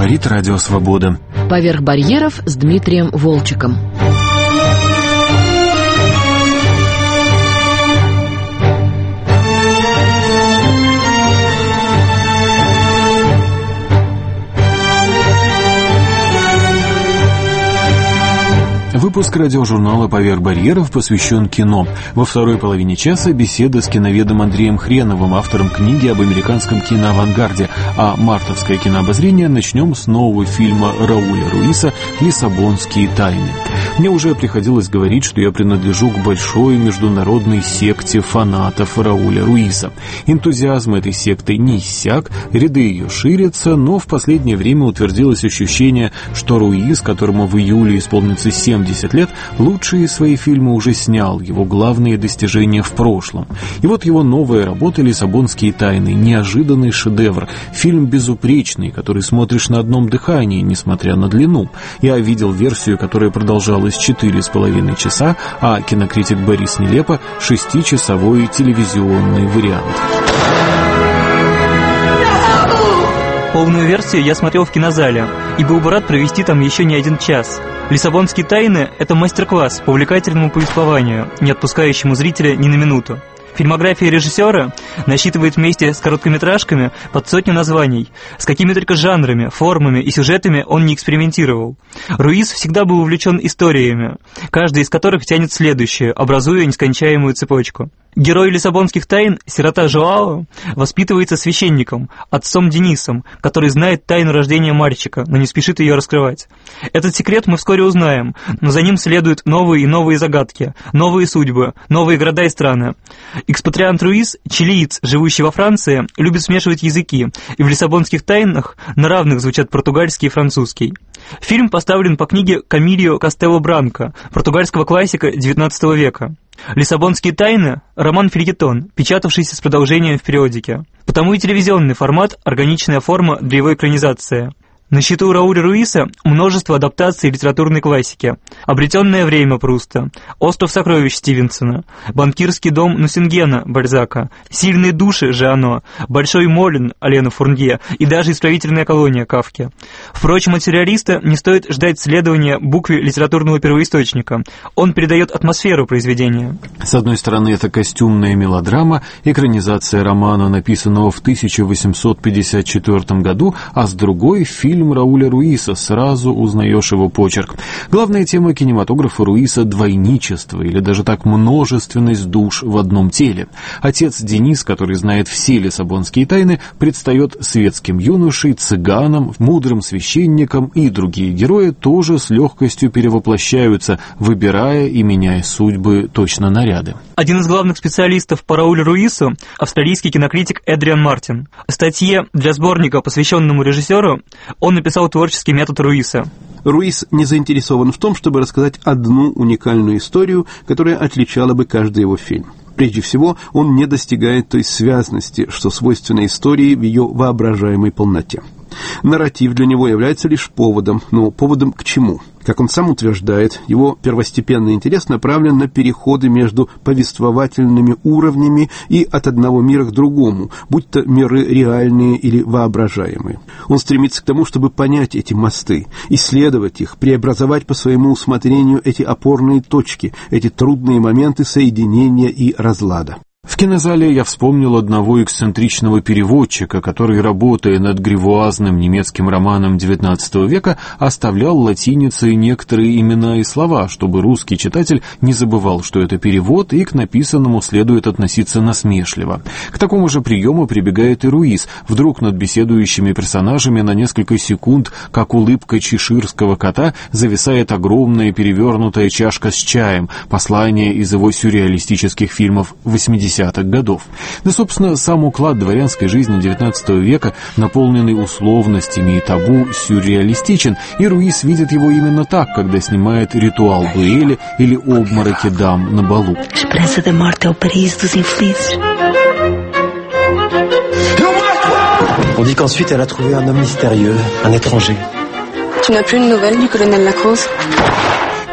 Говорит Радио Свобода. «Поверх барьеров» с Дмитрием Волчеком. Выпуск радиожурнала «Поверх барьеров» посвящен кино. Во второй половине часа беседа с киноведом Андреем Хреновым, автором книги об американском киноавангарде. А мартовское кинообозрение начнем с нового фильма Рауля Руиса «Лиссабонские тайны». Мне уже приходилось говорить, что я принадлежу к большой международной секте фанатов Рауля Руиса. Энтузиазм этой секты не иссяк, ряды ее ширятся, но в последнее время утвердилось ощущение, что Руис, которому в июле исполнится 70 лет, лучшие свои фильмы уже снял, его главные достижения в прошлом. И вот его новая работа «Лиссабонские тайны», неожиданный шедевр, фильм безупречный, который смотришь на одном дыхании, несмотря на длину. Я видел версию, которая продолжалась 4,5 часа, а кинокритик Борис Нелепо — 6-часовой телевизионный вариант. Полную версию я смотрел в кинозале и был бы рад провести там еще не один час. «Лиссабонские тайны» — это мастер-класс по увлекательному повествованию, не отпускающему зрителя ни на минуту. Фильмография режиссера насчитывает вместе с короткометражками под 100 названий. С какими только жанрами, формами и сюжетами он не экспериментировал. Руис всегда был увлечен историями, каждая из которых тянет следующую, образуя нескончаемую цепочку. Герой «Лиссабонских тайн», сирота Жоао, воспитывается священником, отцом Денисом, который знает тайну рождения мальчика, но не спешит ее раскрывать. Этот секрет мы вскоре узнаем, но за ним следуют новые и новые загадки, новые судьбы, новые города и страны. Экспатриант Руис, чилиец, живущий во Франции, любит смешивать языки, и в «Лиссабонских тайнах» на равных звучат португальский и французский. Фильм поставлен по книге Камильо Кастелло Бранко, португальского классика XIX века. «Лиссабонские тайны» — роман-фельетон, печатавшийся с продолжением в периодике. Потому и телевизионный формат — органичная форма для его экранизации. На счету Рауля Руиса множество адаптаций литературной классики. «Обретенное время» Пруста, «Остров сокровищ» Стивенсона, «Банкирский дом» Нусингена Бальзака, «Сильные души» Жиано, «Большой Молин» Алена Фурнье и даже «Исправительная колония» Кафки. Впрочем, от сюрреалиста не стоит ждать следования букве литературного первоисточника. Он передает атмосферу произведения. С одной стороны, это костюмная мелодрама, экранизация романа, написанного в 1854 году, а с другой — фильм Рауля Руиса, сразу узнаешь его почерк. Главная тема кинематографа Руиса — двойничество, или даже так множественность душ в одном теле. Отец Денис, который знает все лиссабонские тайны, предстает светским юношей, цыганом, мудрым священником, и другие герои тоже с легкостью перевоплощаются, выбирая и меняя судьбы точно наряды. Один из главных специалистов по Раулю Руису — австралийский кинокритик Эдриан Мартин. В статье для сборника, посвященному режиссеру, он написал творческий метод Руиса. Руис не заинтересован в том, чтобы рассказать одну уникальную историю, которая отличала бы каждый его фильм. Прежде всего, он не достигает той связности, что свойственно истории в ее воображаемой полноте. Нарратив для него является лишь поводом, но поводом к чему? Как он сам утверждает, его первостепенный интерес направлен на переходы между повествовательными уровнями и от одного мира к другому, будь то миры реальные или воображаемые. Он стремится к тому, чтобы понять эти мосты, исследовать их, преобразовать по своему усмотрению эти опорные точки, эти трудные моменты соединения и разлада. В кинозале я вспомнил одного эксцентричного переводчика, который, работая над гривуазным немецким романом XIX века, оставлял латиницей некоторые имена и слова, чтобы русский читатель не забывал, что это перевод, и к написанному следует относиться насмешливо. К такому же приему прибегает и Руис. Вдруг над беседующими персонажами на несколько секунд, как улыбка чеширского кота, зависает огромная перевернутая чашка с чаем, послание из его сюрреалистических фильмов 80-х годов. Да, собственно, сам уклад дворянской жизни XIX века, наполненный условностями и табу, сюрреалистичен, и Руис видит его именно так, когда снимает «Ритуал дуэли» или «Обмороки дам на балу». On dit qu'ensuite elle a trouvé un homme mystérieux, un étranger. Tu n'as plus de nouvelles du colonel Lacrose?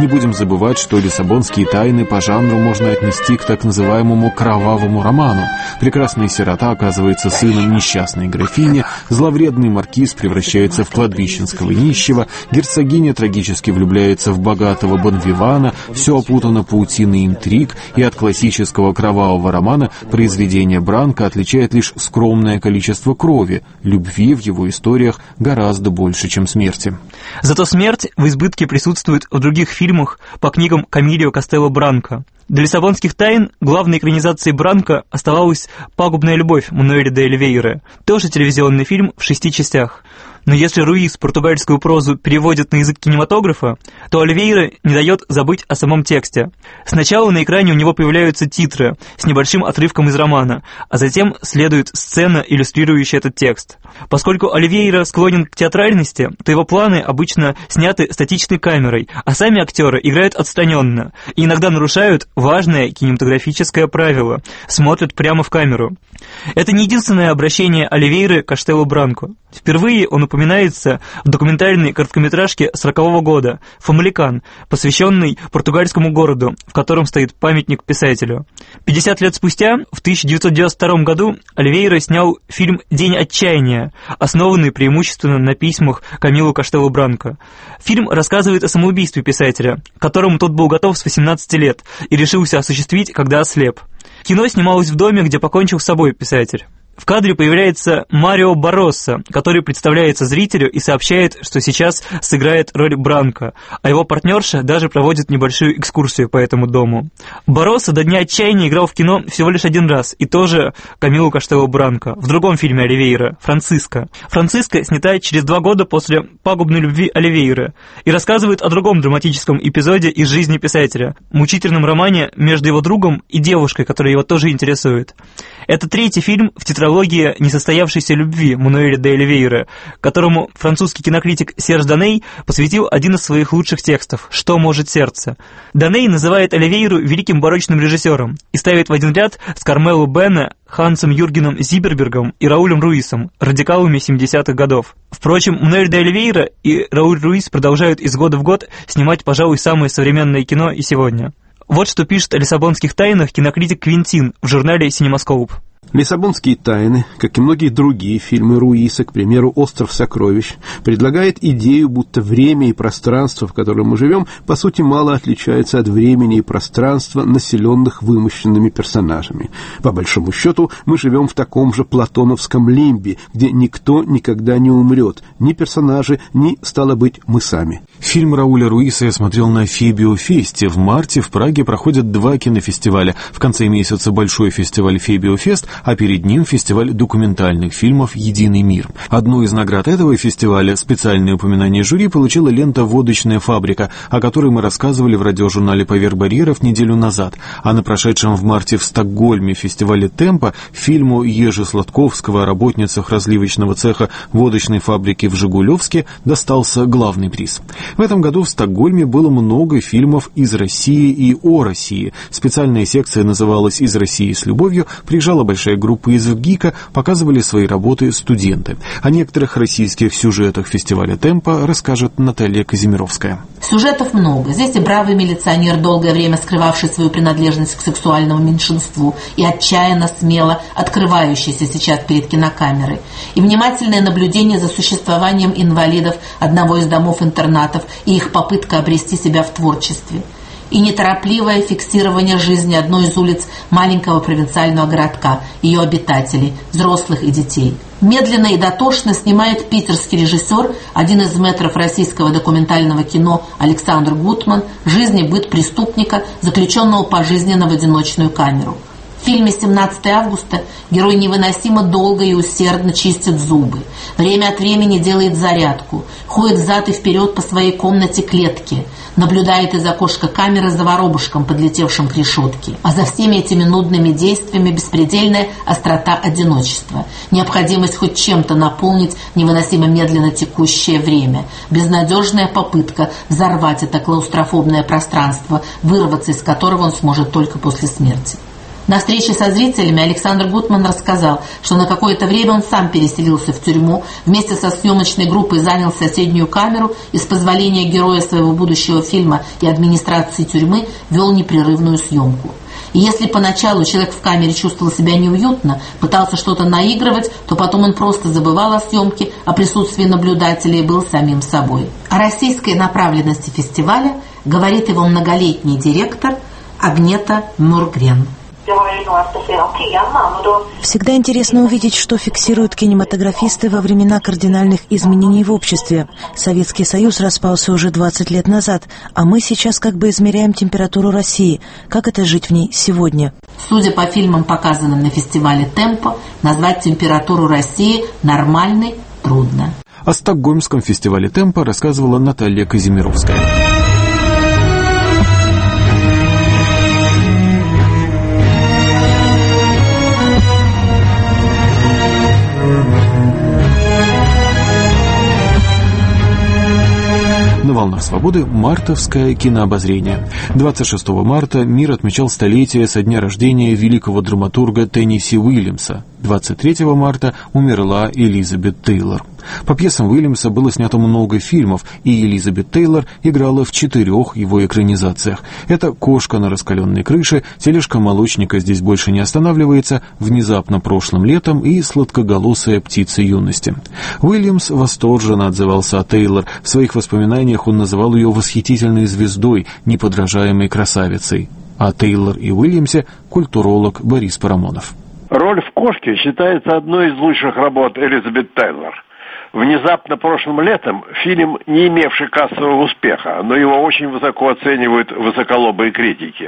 Не будем забывать, что «Лиссабонские тайны» по жанру можно отнести к так называемому кровавому роману. Прекрасная сирота оказывается сыном несчастной графини, зловредный маркиз превращается в кладбищенского нищего, герцогиня трагически влюбляется в богатого бонвивана, все опутано паутиной интриг, и от классического кровавого романа произведение Бранко отличает лишь скромное количество крови. Любви в его историях гораздо больше, чем смерти. Зато смерть в избытке присутствует в других фильмах по книгам Камилио Кастелло Бранко. До «Лиссабонских тайн» главной экранизацией Бранко оставалась «Пагубная любовь» Мануэля де Оливейры, тоже телевизионный фильм в 6 частях. Но если Руис португальскую прозу переводит на язык кинематографа, то Оливейра не дает забыть о самом тексте. Сначала на экране у него появляются титры с небольшим отрывком из романа, а затем следует сцена, иллюстрирующая этот текст. Поскольку Оливейра склонен к театральности, то его планы обычно сняты статичной камерой, а сами актеры играют отстраненно и иногда нарушают важное кинематографическое правило – смотрят прямо в камеру. Это не единственное обращение Оливейры к Каштелло Бранко. Впервые он упоминается в документальной короткометражке 40-го года «Фамаликан», посвященной португальскому городу, в котором стоит памятник писателю. 50 лет спустя, в 1992 году, Оливейра снял фильм «День отчаяния», основанный преимущественно на письмах Камилу Каштелло Бранко. Фильм рассказывает о самоубийстве писателя, к которому тот был готов с 18 лет и решился осуществить, когда ослеп. Кино снималось в доме, где покончил с собой писатель. В кадре появляется Марио Бароса, который представляется зрителю и сообщает, что сейчас сыграет роль Бранко, а его партнерша даже проводит небольшую экскурсию по этому дому. Бароса до дня отчаяния играл в кино всего лишь один раз, и тоже Камилу Каштелло Бранко, в другом фильме Оливейра «Франциско». «Франциско» снята через 2 года после «Пагубной любви» Оливейры и рассказывает о другом драматическом эпизоде из жизни писателя, мучительном романе между его другом и девушкой, которая его тоже интересует. Это 3-й фильм в тетралогии несостоявшейся любви Мануэля де Оливейры, которому французский кинокритик Серж Даней посвятил один из своих лучших текстов «Что может сердце?». Даней называет Оливейру великим барочным режиссером и ставит в один ряд с Кармело Бене, Хансом Юргеном Зибербергом и Раулем Руисом, радикалами 70-х годов. Впрочем, Мануэль де Оливейра и Рауль Руис продолжают из года в год снимать, пожалуй, самое современное кино и сегодня. Вот что пишет о «Лиссабонских тайнах» кинокритик Квинтин в журнале «Синемаскоп». «Лиссабонские тайны», как и многие другие фильмы Руиса, к примеру, «Остров сокровищ», предлагает идею, будто время и пространство, в котором мы живем, по сути, мало отличается от времени и пространства, населенных вымышленными персонажами. По большому счету, мы живем в таком же платоновском лимбе, где никто никогда не умрет, ни персонажи, ни, стало быть, мы сами. Фильм Рауля Руиса я смотрел на Фебио-фесте. В марте в Праге проходят 2 кинофестиваля. В конце месяца большой фестиваль Фебио-фест, а перед ним фестиваль документальных фильмов «Единый мир». Одну из наград этого фестиваля, специальное упоминание жюри, получила лента «Водочная фабрика», о которой мы рассказывали в радиожурнале «Поверх барьеров» неделю назад. А на прошедшем в марте в Стокгольме фестивале «Темпо» фильму Ежи Сладковского о работницах разливочного цеха водочной фабрики в Жигулевске достался главный приз. В этом году в Стокгольме было много фильмов из России и о России. Специальная секция называлась «Из России с любовью», приезжала большая группа из ВГИКа, показывали свои работы студенты. О некоторых российских сюжетах фестиваля «Темпо» расскажет Наталья Казимировская. Сюжетов много. Здесь и бравый милиционер, долгое время скрывавший свою принадлежность к сексуальному меньшинству и отчаянно, смело открывающийся сейчас перед кинокамерой, и внимательное наблюдение за существованием инвалидов одного из домов-интернатов и их попытка обрести себя в творчестве, и неторопливое фиксирование жизни одной из улиц маленького провинциального городка, ее обитателей, взрослых и детей. Медленно и дотошно снимает питерский режиссер, один из мэтров российского документального кино Александр Гутман, жизнь и быт преступника, заключенного пожизненно в одиночную камеру. В фильме «17 августа» герой невыносимо долго и усердно чистит зубы, время от времени делает зарядку, ходит взад и вперед по своей комнате-клетке, наблюдает из окошка камеры за воробушком, подлетевшим к решетке. А за всеми этими нудными действиями беспредельная острота одиночества, необходимость хоть чем-то наполнить невыносимо медленно текущее время, безнадежная попытка взорвать это клаустрофобное пространство, вырваться из которого он сможет только после смерти. На встрече со зрителями Александр Гутман рассказал, что на какое-то время он сам переселился в тюрьму, вместе со съемочной группой занял соседнюю камеру и с позволения героя своего будущего фильма и администрации тюрьмы вел непрерывную съемку. И если поначалу человек в камере чувствовал себя неуютно, пытался что-то наигрывать, то потом он просто забывал о съемке, о присутствии наблюдателей и был самим собой. О российской направленности фестиваля говорит его многолетний директор Агнета Мургрен. Всегда интересно увидеть, что фиксируют кинематографисты во времена кардинальных изменений в обществе. Советский Союз распался уже 20 лет назад, а мы сейчас как бы измеряем температуру России. Как это жить в ней сегодня? Судя по фильмам, показанным на фестивале «Темпо», назвать температуру России нормальной трудно. О Стокгольмском фестивале «Темпо» рассказывала Наталья Казимировская. На «Волнах свободы» мартовское кинообозрение. 26 марта мир отмечал столетие со дня рождения великого драматурга Теннесси Уильямса. 23 марта умерла Элизабет Тейлор. По пьесам Уильямса было снято много фильмов, и Элизабет Тейлор играла в 4 его экранизациях. Это «Кошка на раскаленной крыше», «Тележка молочника здесь больше не останавливается», «Внезапно прошлым летом» и «Сладкоголосая птица юности». Уильямс восторженно отзывался о Тейлор. В своих воспоминаниях он называл ее восхитительной звездой, неподражаемой красавицей. О Тейлор и Уильямсе культуролог Борис Парамонов. Роль в «Кошке» считается одной из лучших работ Элизабет Тейлор. Внезапно прошлым летом фильм, не имевший кассового успеха, но его очень высоко оценивают высоколобые критики.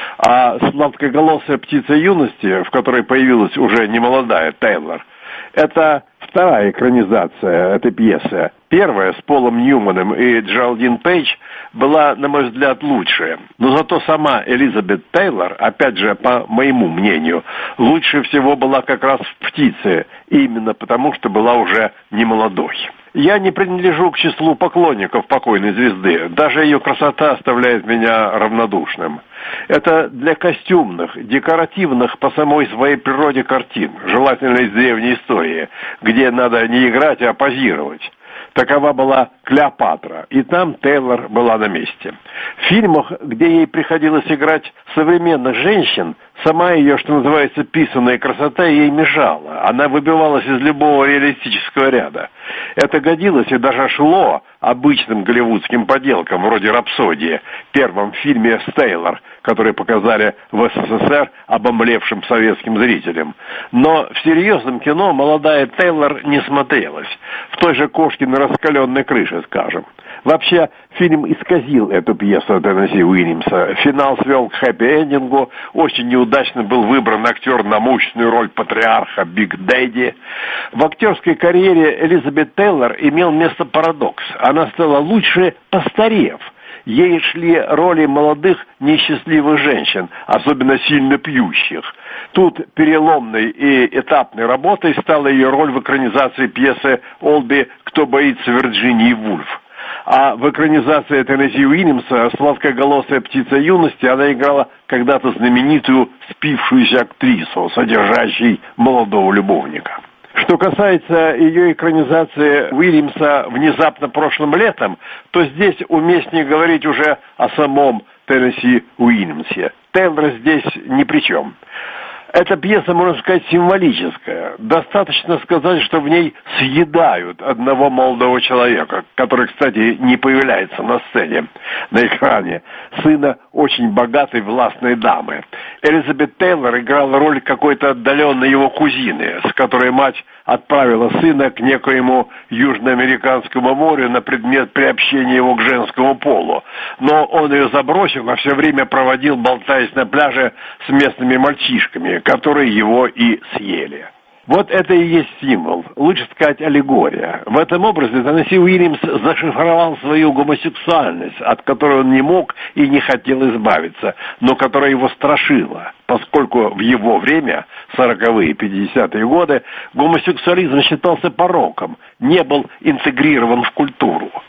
А «Сладкоголосая птица юности», в которой появилась уже немолодая Тейлор, это вторая экранизация этой пьесы. Первая с Полом Ньюманом и Джеральдин Пейдж была, на мой взгляд, лучшая. Но зато сама Элизабет Тейлор, опять же, по моему мнению, лучше всего была как раз в «Птице», именно потому, что была уже не молодой. Я не принадлежу к числу поклонников покойной звезды. Даже ее красота оставляет меня равнодушным. Это для костюмных, декоративных по самой своей природе картин, желательно из древней истории, где надо не играть, а позировать. Такова была Клеопатра, и там Тейлор была на месте. В фильмах, где ей приходилось играть современных женщин, сама ее, что называется, писаная красота ей мешала. Она выбивалась из любого реалистического ряда. Это годилось и даже шло обычным голливудским поделкам, вроде «Рапсодии», первом фильме с Тейлор, который показали в СССР обомлевшим советским зрителям. Но в серьезном кино молодая Тейлор не смотрелась. В той же «Кошке на раскаленной крыше», скажем. Вообще, фильм исказил эту пьесу Теннесси Уильямса. Финал свел к хэппи-эндингу. Очень неудачно был выбран актер на мощную роль патриарха Биг Дэдди. В актерской карьере Элизабет Тейлор имел место парадокс. Она стала лучше, постарев. Ей шли роли молодых, несчастливых женщин, особенно сильно пьющих. Тут переломной и этапной работой стала ее роль в экранизации пьесы Олби «Кто боится Вирджинии Вульф». А в экранизации Теннесси Уильямса «Сладкоголосая птица юности» она играла когда-то знаменитую спившуюся актрису, содержащей молодого любовника. Что касается ее экранизации Уильямса «Внезапно прошлым летом», то здесь уместнее говорить уже о самом Теннесси Уильямсе. Тейлор здесь ни при чем. Эта пьеса, можно сказать, символическая. Достаточно сказать, что в ней съедают одного молодого человека, который, кстати, не появляется на сцене, на экране, сына очень богатой властной дамы. Элизабет Тейлор играла роль какой-то отдаленной его кузины, с которой мать отправила сына к некоему южноамериканскому морю на предмет приобщения его к женскому полу. Но он ее забросил, а все время проводил, болтаясь на пляже с местными мальчишками, которые его и съели. Вот это и есть символ, лучше сказать, аллегория. В этом образе Теннесси Уильямс зашифровал свою гомосексуальность, от которой он не мог и не хотел избавиться, но которая его страшила, поскольку в его время, 40-е и 50-е годы, гомосексуализм считался пороком, не был интегрирован в культуру.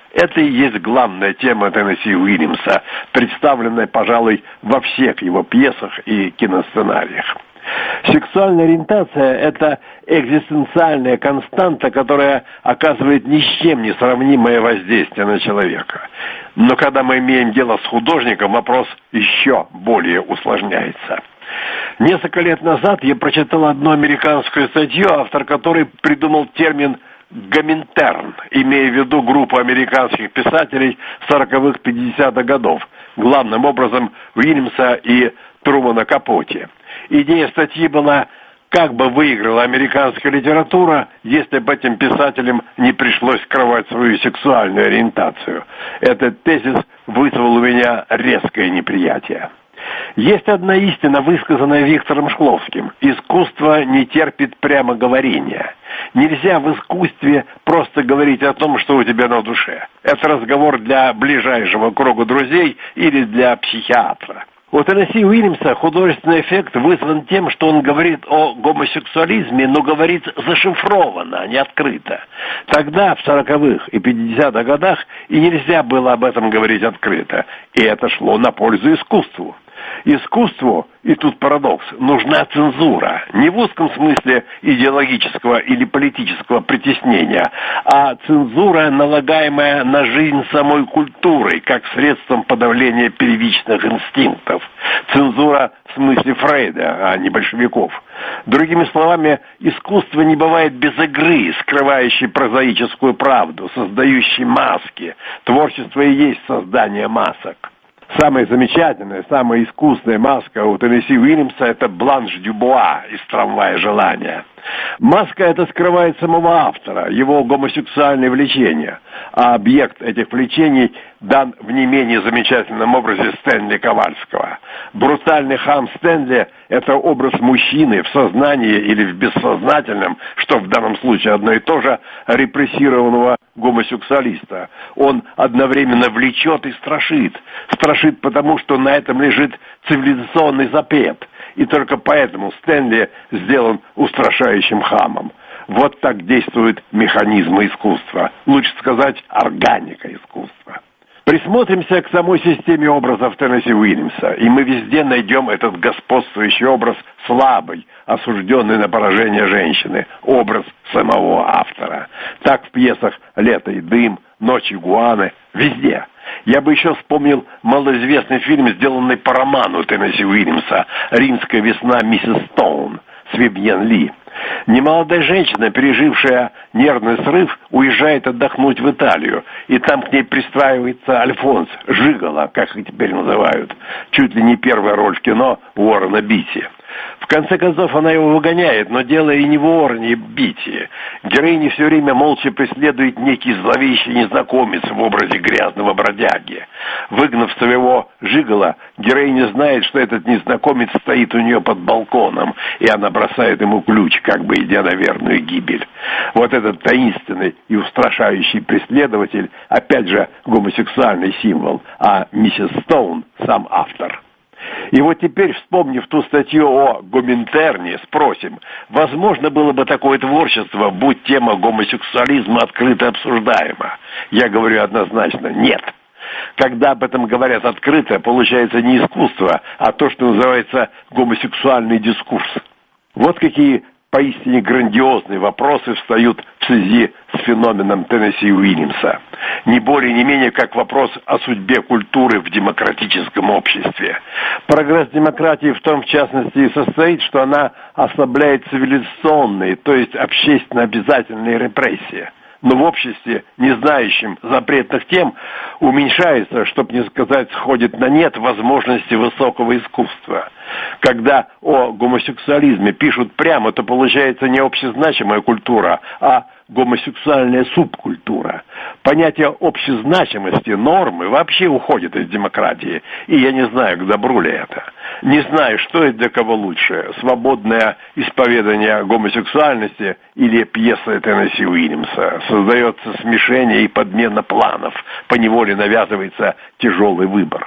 Это и есть главная тема Теннесси Уильямса, представленная, пожалуй, во всех его пьесах и киносценариях. Сексуальная ориентация – это экзистенциальная константа, которая оказывает ни с чем не сравнимое воздействие на человека. Но когда мы имеем дело с художником, вопрос еще более усложняется. Несколько лет назад я прочитал одну американскую статью, автор которой придумал термин «гоминтерн», имея в виду группу американских писателей 40-х, 50-х годов, главным образом Уильямса и Трумана Капоте. Идея статьи была, как бы выиграла американская литература, если бы этим писателям не пришлось скрывать свою сексуальную ориентацию. Этот тезис вызвал у меня резкое неприятие. Есть одна истина, высказанная Виктором Шкловским. Искусство не терпит прямо говорения. Нельзя в искусстве просто говорить о том, что у тебя на душе. Это разговор для ближайшего круга друзей или для психиатра. У Теннесси Уильямса художественный эффект вызван тем, что он говорит о гомосексуализме, но говорит зашифрованно, а не открыто. Тогда, в 40-х и 50-х годах, и нельзя было об этом говорить открыто. И это шло на пользу искусству. Искусству, и тут парадокс, нужна цензура. Не в узком смысле идеологического или политического притеснения, а цензура, налагаемая на жизнь самой культурой, как средством подавления первичных инстинктов. Цензура в смысле Фрейда, а не большевиков. Другими словами, искусство не бывает без игры, скрывающей прозаическую правду, создающей маски. Творчество и есть создание масок. Самая замечательная, самая искусная маска у Теннесси Уильямса – это Бланш Дюбуа из «Трамвая желания». Маска эта скрывает самого автора, его гомосексуальное влечение, а объект этих влечений дан в не менее замечательном образе Стэнли Ковальского. Брутальный хам Стэнли – это образ мужчины в сознании или в бессознательном, что в данном случае одно и то же, репрессированного гомосексуалиста. Он одновременно влечет и страшит. Страшит потому, что на этом лежит цивилизационный запрет. И только поэтому Стэнли сделан устрашающим хамом. Вот так действуют механизмы искусства. Лучше сказать, органика искусства. Присмотримся к самой системе образов Теннесси Уильямса, и мы везде найдем этот господствующий образ слабой, осужденной на поражение женщины, образ самого автора. Так в пьесах «Лето и дым», «Ночь игуаны», везде. Я бы еще вспомнил малоизвестный фильм, сделанный по роману Теннесси Уильямса «Римская весна миссис Стоун» с Вивьен Ли. Немолодая женщина, пережившая нервный срыв, уезжает отдохнуть в Италию, и там к ней пристраивается Альфонс, жиголо, как их теперь называют, чуть ли не первая роль в кино Уоррена Битти. В конце концов, она его выгоняет, но дело и не в Уоррене Битти. Героиня все время молча преследует некий зловещий незнакомец в образе грязного бродяги. Выгнав своего жигола, героиня знает, что этот незнакомец стоит у нее под балконом, и она бросает ему ключ, как бы идя на верную гибель. Вот этот таинственный и устрашающий преследователь, опять же, гомосексуальный символ, а миссис Стоун – сам автор. И вот теперь, вспомнив ту статью о Гоминтерне, спросим, возможно было бы такое творчество, будь тема гомосексуализма открыто обсуждаема? Я говорю однозначно, нет. Когда об этом говорят открыто, получается не искусство, а то, что называется гомосексуальный дискурс. Вот какие поистине грандиозные вопросы встают в связи с феноменом Теннесси Уильямса. Не более, не менее, как вопрос о судьбе культуры в демократическом обществе. Прогресс демократии в том, в частности, и состоит, что она ослабляет цивилизационные, то есть общественно обязательные репрессии. Но в обществе, не знающем запретных тем, уменьшается, чтобы не сказать, сходит на нет возможности высокого искусства. Когда о гомосексуализме пишут прямо, то получается не общезначимая культура, а гомосексуальная субкультура. Понятие общезначимости, нормы вообще уходит из демократии, и я не знаю, к добру ли это. Не знаю, что и для кого лучше, свободное исповедание гомосексуальности или пьеса Теннесси Уильямса. Создается смешение и подмена планов, поневоле навязывается тяжелый выбор.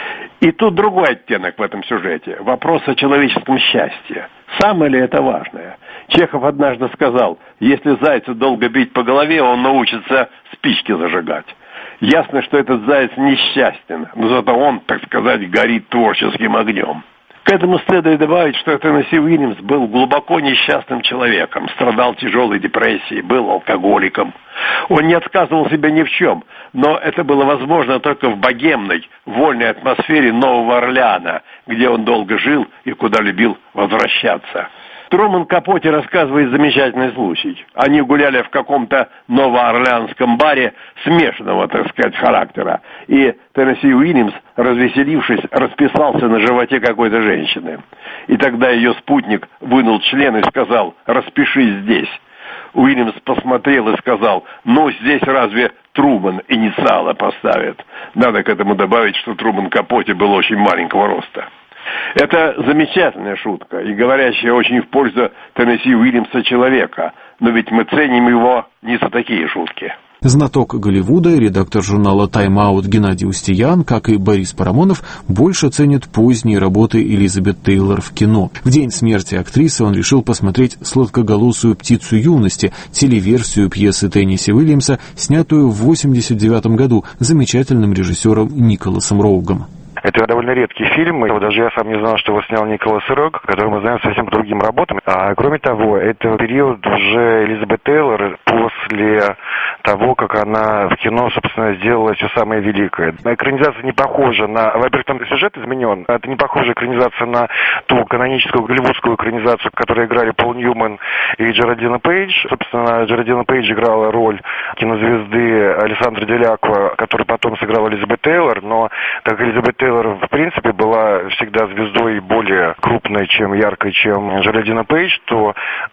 И тут другой оттенок в этом сюжете. Вопрос о человеческом счастье. Самое ли это важное? Чехов однажды сказал, если зайца долго бить по голове, он научится спички зажигать. Ясно, что этот заяц несчастен, но зато он, так сказать, горит творческим огнем. К этому следует добавить, что Теннесси Уильямс был глубоко несчастным человеком, страдал тяжелой депрессией, был алкоголиком. Он не отказывал себе ни в чем, но это было возможно только в богемной, вольной атмосфере Нового Орлеана, где он долго жил и куда любил возвращаться. Труман Капоте рассказывает замечательный случай. Они гуляли в каком-то новоорлеанском баре смешанного, так сказать, характера. И Теннесси Уильямс, развеселившись, расписался на животе какой-то женщины. И тогда ее спутник вынул член и сказал: «Распишись здесь». Уильямс посмотрел и сказал: «Ну, здесь разве Труман инициалы поставит?» Надо к этому добавить, что Труман Капоте был очень маленького роста. Это замечательная шутка и говорящая очень в пользу Теннесси Уильямса человека, но ведь мы ценим его не за такие шутки. Знаток Голливуда и редактор журнала «Тайм Аут» Геннадий Устиян, как и Борис Парамонов, больше ценит поздние работы Элизабет Тейлор в кино. В день смерти актрисы он решил посмотреть «Сладкоголосую птицу юности», телеверсию пьесы Теннесси Уильямса, снятую в 1989 году замечательным режиссером Николасом Роугом. Это довольно редкий фильм, и даже я сам не знал, что его снял Николас Рог, который мы знаем совсем по другим работам. А кроме того, это период уже Элизабет Тейлор после того, как она в кино, собственно, сделала все самое великое. Экранизация не похожа на... Во-первых, там сюжет изменен. Это не похожа экранизация на ту каноническую голливудскую экранизацию, в которой играли Пол Ньюман и Джеральдина Пейдж. Собственно, Джеральдина Пейдж играла роль кинозвезды Алессандро Деляква, которая потом сыграла Элизабет Тейлор, но так как Элизабет Тейлор в принципе была всегда звездой более крупной, чем яркой, чем Джеральдина Пейдж, то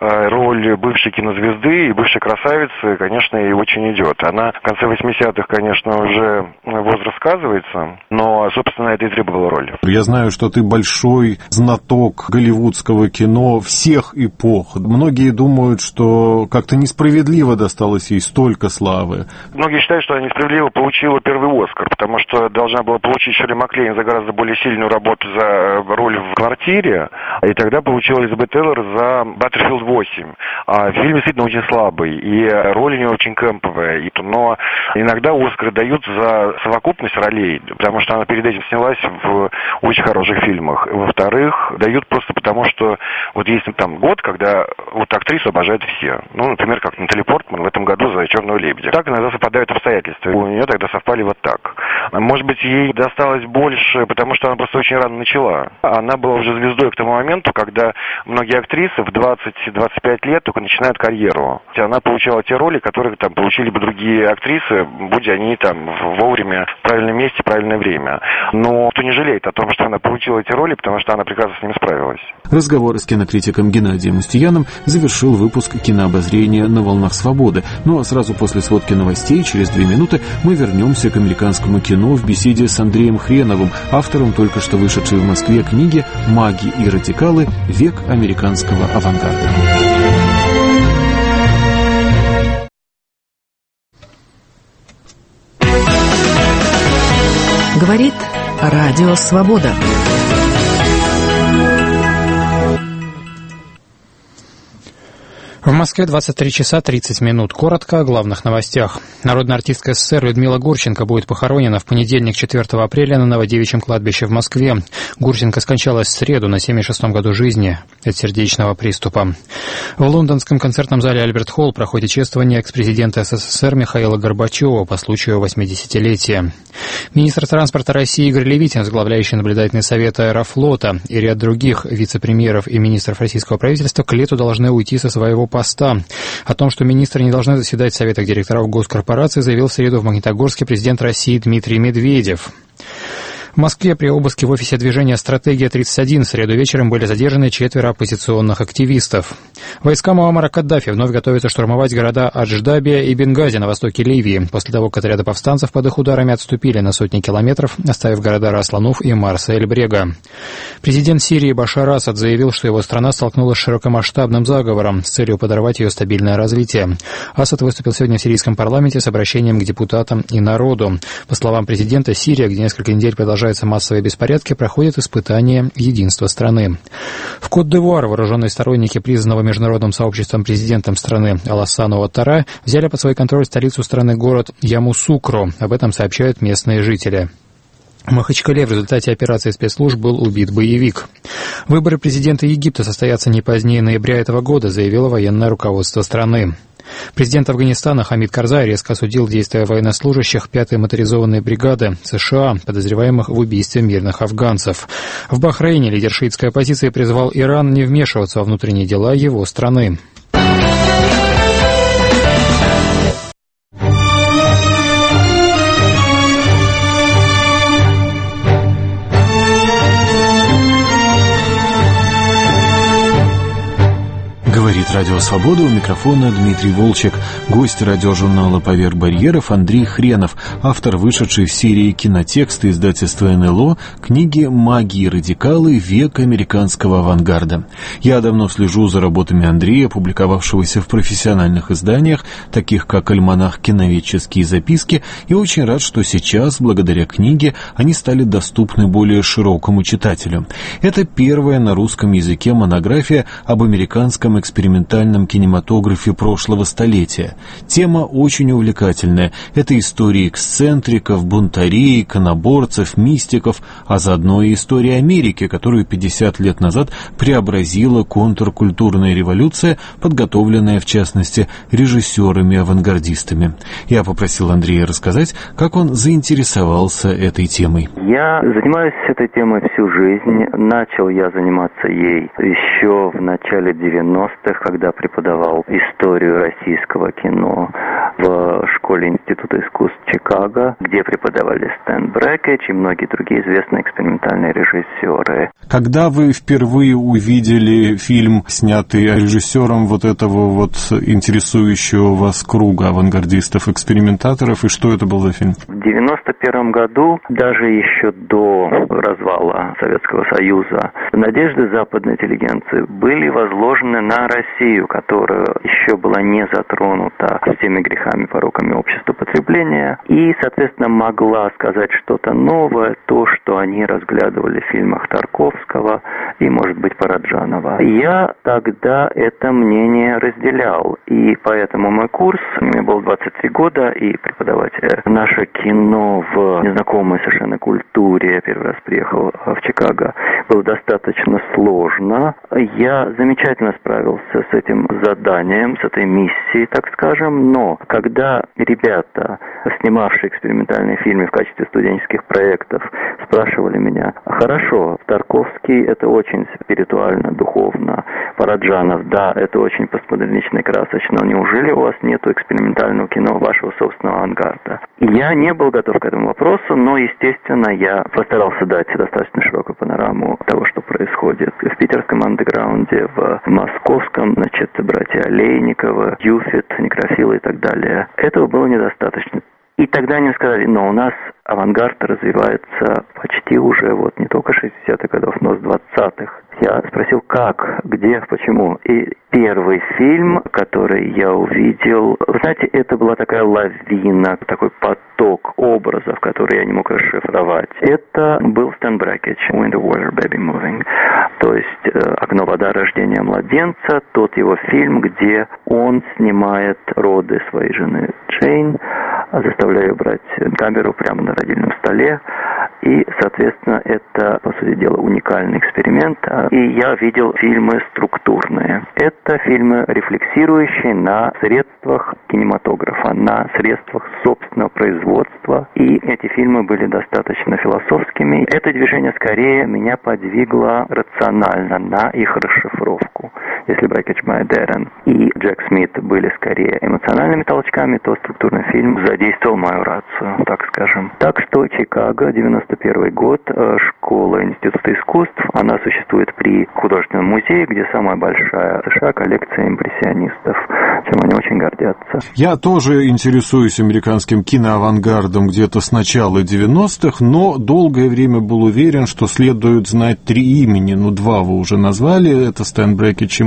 роль бывшей кинозвезды и бывшей красавицы, конечно, ей очень идет. Она в конце 80-х, конечно, уже возраст сказывается, но, собственно, это и требовало роли. Я знаю, что ты большой знаток голливудского кино всех эпох. Многие думают, что как-то несправедливо досталось ей столько славы. Многие считают, что она несправедливо получила первый «Оскар», потому что должна была получить Ширли Маклейн за гораздо более сильную работу за роль в «Квартире», и тогда получила Элизабет Тейлор за «Баттерфилд 8». А фильм действительно очень слабый, и роль у нее очень кэмповая. Но иногда «Оскары» дают за совокупность ролей, потому что она перед этим снялась в очень хороших фильмах. Во-вторых, дают просто потому, что вот есть там год, когда вот актрису обожают все. Ну, например, как Натали Портман в этом году за «Черного лебедя». Так иногда совпадают обстоятельства. У нее тогда совпали вот так. Может быть, ей досталось больше, потому что она просто очень рано начала. Она была уже звездой к тому моменту, когда многие актрисы в 20-25 лет только начинают карьеру. Она получала те роли, которые там получили бы другие актрисы, будь они там вовремя, в правильном месте, в правильное время. Но кто не жалеет о том, что она получила эти роли, потому что она прекрасно с ними справилась. Разговор с кинокритиком Геннадием Устияном завершил выпуск кинообозрения на волнах свободы. Ну а сразу после сводки новостей, через 2 минуты, мы вернемся к американскому кино в беседе с Андреем Хреновым, автором только что вышедшей в Москве книги «Маги и радикалы. Век американского авангарда». Говорит Радио Свобода. В Москве 23 часа 30 минут. Коротко о главных новостях. Народная артистка СССР Людмила Гурченко будет похоронена в понедельник, 4 апреля, на Новодевичьем кладбище в Москве. Гурченко скончалась в среду на 76-м году жизни от сердечного приступа. В лондонском концертном зале Альберт Холл проходит чествование экс-президента СССР Михаила Горбачева по случаю 80-летия. Министр транспорта России Игорь Левитин, возглавляющий наблюдательный совет Аэрофлота, и ряд других вице-премьеров и министров российского правительства к лету должны уйти со своего поста. О том, что министры не должны заседать в советах директоров госкорпораций, заявил в среду в Магнитогорске президент России Дмитрий Медведев. В Москве при обыске в офисе движения «Стратегия-31» в среду вечером были задержаны 4 оппозиционных активистов. Войска Муаммара Каддафи вновь готовятся штурмовать города Адждабия и Бенгази на востоке Ливии, после того, как отряды повстанцев под их ударами отступили на сотни километров, оставив города Раслануф и Марса-эль-Брега. Президент Сирии Башар Асад заявил, что его страна столкнулась с широкомасштабным заговором с целью подорвать ее стабильное развитие. Асад выступил сегодня в сирийском парламенте с обращением к депутатам и народу. По словам президента, Сирия, где несколько недель продолжалась продолжаются массовые беспорядки, проходит испытание единства страны. В Кот-д'Ивуар вооруженные сторонники признанного международным сообществом президентом страны Алассана Уаттара взяли под свой контроль столицу страны город Ямусукро. Об этом сообщают местные жители. В Махачкале в результате операции спецслужб был убит боевик. Выборы президента Египта состоятся не позднее ноября этого года, заявило военное руководство страны. Президент Афганистана Хамид Карзай резко осудил действия военнослужащих 5-й моторизованной бригады США, подозреваемых в убийстве мирных афганцев. В Бахрейне лидер шиитской оппозиции призвал Иран не вмешиваться во внутренние дела его страны. Говорит Радио Свобода, у микрофона Дмитрий Волчек. Гость радиожурнала «Поверх барьеров» Андрей Хренов, автор вышедшей в серии кинотексты издательства НЛО книги «Маги и радикалы. Век американского авангарда». Я давно слежу за работами Андрея, публиковавшегося в профессиональных изданиях, таких как «Альманах. Киноведческие записки», и очень рад, что сейчас, благодаря книге, они стали доступны более широкому читателю. Это первая на русском языке монография об американском экспериментальном кинематографе прошлого столетия. Тема очень увлекательная. Это истории эксцентриков, бунтарей, иконоборцев, мистиков, а заодно и история Америки, которую 50 лет назад преобразила контркультурная революция, подготовленная, в частности, режиссерами-авангардистами. Я попросил Андрея рассказать, как он заинтересовался этой темой. Я занимаюсь этой темой всю жизнь. Начал я заниматься ей еще в начале 90-х, когда преподавал историю российского кино в школе Института искусств Чикаго, где преподавали Стэн Брэкетч и многие другие известные экспериментальные режиссеры. Когда вы впервые увидели фильм, снятый режиссером вот этого вот интересующего вас круга авангардистов-экспериментаторов, и что это был за фильм? В 91 году, даже еще до развала Советского Союза, надежды западной интеллигенции были возложены на Россию, которая еще была не затронута всеми грехами, пороками общества потребления, и, соответственно, могла сказать что-то новое, то, что они разглядывали в фильмах Тарковского и, может быть, Параджанова. Я тогда это мнение разделял, и поэтому мой курс, мне было 23 года, и преподавать наше кино в незнакомой совершенно культуре, я первый раз приехал в Чикаго, было достаточно сложно. Я замечательно справился с этим заданием, с этой миссией, так скажем, но когда ребята, снимавшие экспериментальные фильмы в качестве студенческих проектов, спрашивали меня: хорошо, Тарковский — это очень спиритуально, духовно, Параджанов, да, это очень постмодернично и красочно, но неужели у вас нету экспериментального кино вашего собственного авангарда? Я не был готов к этому вопросу, но, естественно, я постарался дать достаточно широкую панораму того, что происходит в питерском андеграунде, в московском, значит, братья Олейниковы, Юфит, Некрофилы и так далее. Этого было недостаточно. И тогда они сказали: но у нас авангард развивается почти уже вот не только 60-х годов, но с 20-х. Я спросил, как, где, почему. И первый фильм, который я увидел, вы знаете, это была такая лавина, такой поток образов, которые я не мог расшифровать. Это был Стэн Брэкетч, «When the Water Baby Moving», то есть «Окно, вода, рождение младенца», тот его фильм, где он снимает роды своей жены Джейн, заставляя ее брать камеру прямо на родильном столе. И, соответственно, это, по сути дела, уникальный эксперимент. И я видел фильмы структурные. Это фильмы, рефлексирующие на средствах кинематографа, на средствах собственного производства. И эти фильмы были достаточно философскими. Это движение скорее меня подвигло рационально на их расшифровку. Если Брэкетч, Майдерен и Джек Смит были скорее эмоциональными толчками, то структурный фильм задействовал мою рацию, так скажем. Так что Чикаго, 91 год, школа Института искусств, она существует при художественном музее, где самая большая в США коллекция импрессионистов, чем они очень гордятся. Я тоже интересуюсь американским киноавангардом где-то с начала 90-х, но долгое время был уверен, что следует знать 3 имени, 2 вы уже назвали, это Стэн Брэкетч и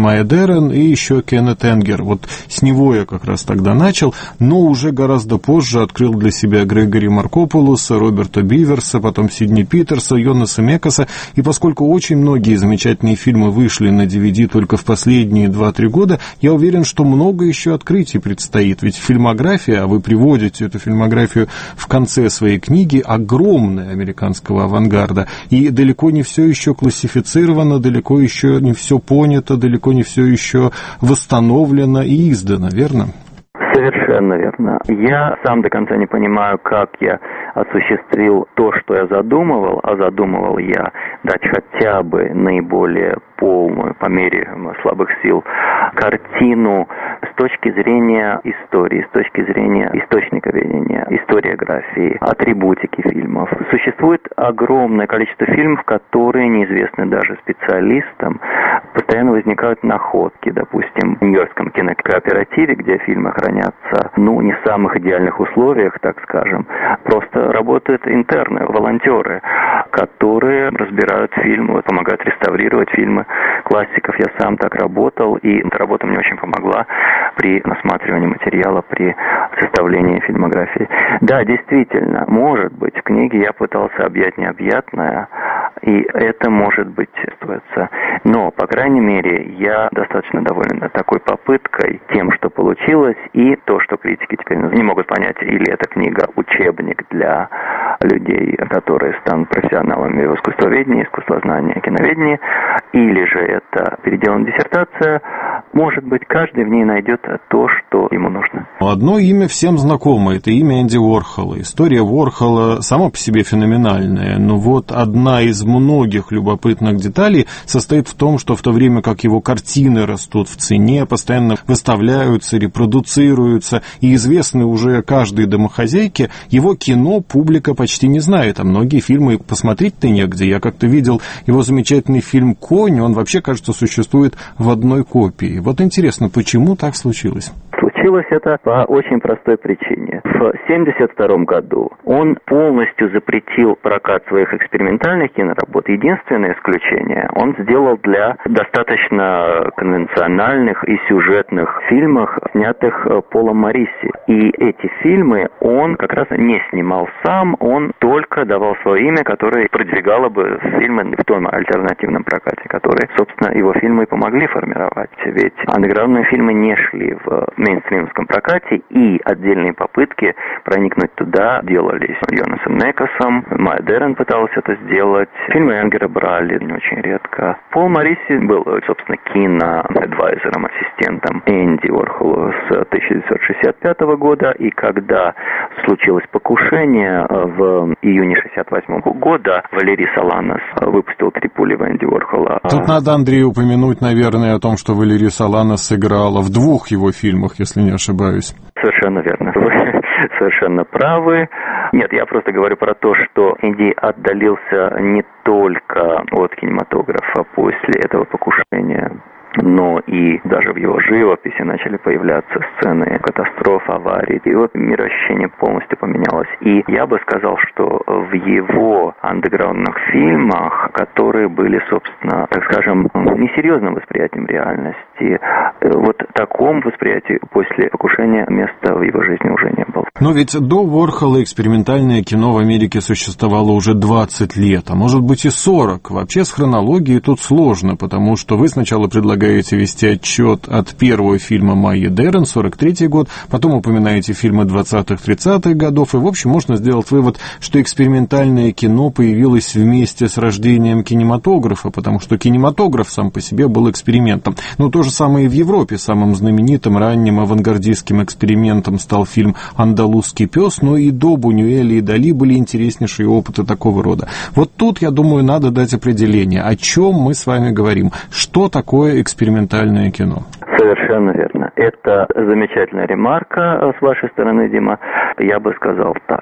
Майя Дерен и еще Кеннет Энгер. Вот с него я как раз тогда начал, но уже гораздо позже открыл для себя Грегори Маркопулоса, Роберта Биверса, потом Сидни Питерса, Йонаса Мекаса. И поскольку очень многие замечательные фильмы вышли на DVD только в последние 2-3 года, я уверен, что много еще открытий предстоит. Ведь фильмография, а вы приводите эту фильмографию в конце своей книги, огромная, американского авангарда. И далеко не все еще классифицировано, далеко еще не все понято, далеко не все еще восстановлено и издано, верно? Совершенно верно. Я сам до конца не понимаю, как я осуществил то, что я задумывал, а задумывал я дать хотя бы наиболее полную, по мере слабых сил, картину с точки зрения истории, с точки зрения источниковедения, историографии, атрибутики фильмов. Существует огромное количество фильмов, которые неизвестны даже специалистам. Постоянно возникают находки, допустим, в Нью-Йоркском кинокооперативе, где фильмы хранятся, не в самых идеальных условиях, так скажем. Просто работают интерны, волонтеры, которые разбирают фильмы, помогают реставрировать фильмы классиков. Я сам так работал, и эта работа мне очень помогла при осматривании материала, при составлении фильмографии. Да, действительно, может быть, в книге я пытался объять необъятное, и это, может быть, чувствуется. Но, по крайней мере, я достаточно доволен такой попыткой, тем, что получилось, и то, что критики теперь не могут понять, или эта книга учебник для людей, которые станут профессионалами в искусствоведении, искусствознании, киноведении, или же это переделанная диссертация. Может быть, каждый в ней найдет то, что ему нужно. Одно имя всем знакомо, это имя Энди Уорхола. История Уорхола сама по себе феноменальная, но вот одна из многих любопытных деталей состоит в том, что в то время как его картины растут в цене, постоянно выставляются, репродуцируются и известны уже каждой домохозяйке, его кино публика почти не знает, а многие фильмы посмотреть-то негде. Я как-то видел его замечательный фильм «Конь», он вообще, кажется, существует в одной копии. Вот интересно, почему так случилось? Случилось это по очень простой причине. В 1972 году он полностью запретил прокат своих экспериментальных киноработ. Единственное исключение он сделал для достаточно конвенциональных и сюжетных фильмов, снятых Полом Морриси. И эти фильмы он как раз не снимал сам, он только давал свое имя, которое продвигало бы фильмы в том альтернативном прокате, которые, собственно, его фильмы и помогли формировать. Ведь андеграундные фильмы не шли в мейнстримском прокате, и отдельные попытки проникнуть туда делались Йонасом Мекасом, Майя Дерен пыталась это сделать, фильмы Энгера брали не очень редко. Пол Морриси был, собственно, киноадвайзером, ассистентом Энди Уорхола с 1965 года, и когда случилось покушение в июне 1968 года, Валерий Соланос выпустил 3 пули в Энди Уорхола. Тут надо, Андрей, упомянуть, наверное, о том, что Валерий Соланос сыграла в 2 его фильмах, если не ошибаюсь. Совершенно верно. Вы совершенно правы. Нет, я просто говорю про то, что Энди отдалился не только от кинематографа после этого покушения, но и даже в его живописи начали появляться сцены катастроф, аварий. И вот мироощущение полностью поменялось. И я бы сказал, что в его андеграундных фильмах, которые были, собственно, так скажем, несерьезным восприятием реальности, вот таком восприятии после покушения места в его жизни уже не было. Но ведь до Уорхола экспериментальное кино в Америке существовало уже 20 лет, а может быть и 40. Вообще с хронологией тут сложно, потому что вы сначала предлагаете вести отчет от первого фильма Майи Дерен, 43-й год, потом упоминаете фильмы 20-30-х годов, и, в общем, можно сделать вывод, что экспериментальное кино появилось вместе с рождением кинематографа, потому что кинематограф сам по себе был экспериментом. Но то же самое и в Европе. Самым знаменитым ранним авангардистским экспериментом стал фильм «Андалузский пес», но и до Бунюэля и Дали были интереснейшие опыты такого рода. Вот тут, я думаю, надо дать определение, о чем мы с вами говорим, что такое экспериментальное кино. Совершенно верно. Это замечательная ремарка с вашей стороны, Дима. Я бы сказал так.